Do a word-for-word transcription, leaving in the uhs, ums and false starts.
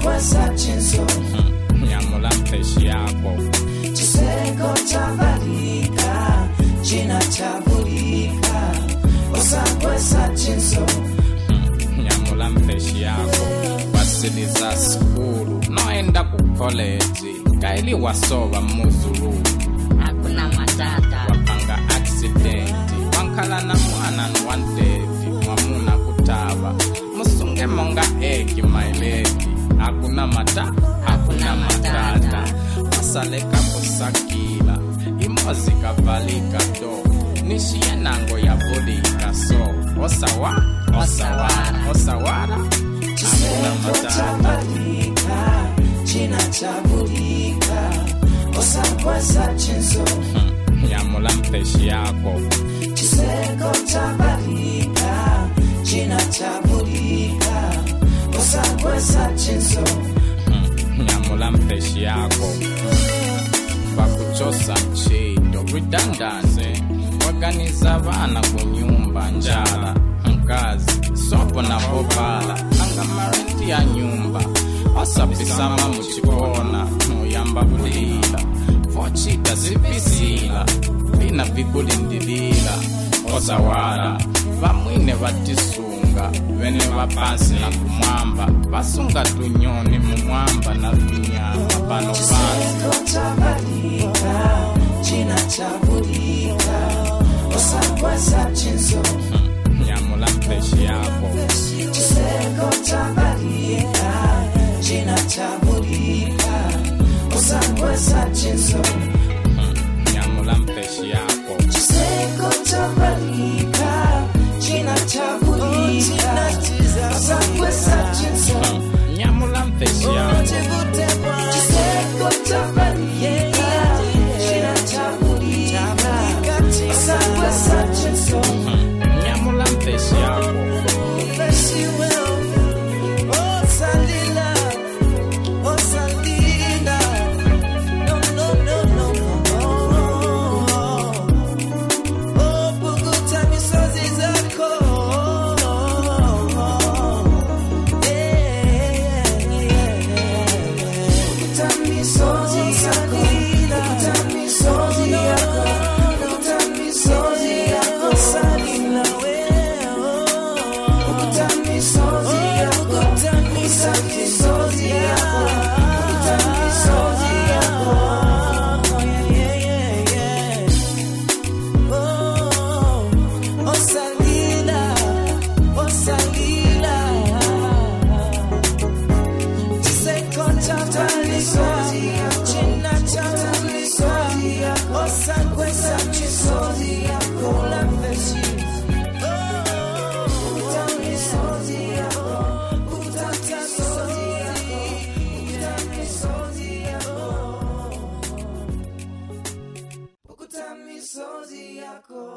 Osangwesa chinso nyamula mpeshi yako chiseko chabalika china chabulika osangwesa chinso nyamula mpeshi yako wasiliza skulu noenda ku college kaili wasoba muzulu hakuna matata wapanga accident wankala na mwana nwanteti mwamuna kutaba musunge monga egi my lady hakuna mata hakuna matata wasaleka kusakila imozi kavalika do nishiye nango ya bulika so osawa osawara osawara hakuna matata china chabulika osangwesa chinso nyamula mpeshi yako chiseko chabalika china chabulika osangwesa chinso nyamula mpeshi yako bakuchosa mchido redundance waganiza vana kunyumba njala mkazi sopo na bobala anga marenti ya nyumba osapisama muchikona noyamba bulila vochita zipisila vina vikulindilila osawala vamwine vatisunga vene vapansi na kumwamba vasunga tunyoni mumwamba na vinyama pano pansi chabalika china chabulika osangwesa chinso nyamula mpeshi yako chiseko chabalika china chabulika osangwesa chinso nyamula mpeshi yako chiseko chabalika china chabulika osangwesa chinso nyamula mpeshi yako chiseko chabalika china chabulika osangwesa chinso nyamula mpeshi yako misozi yako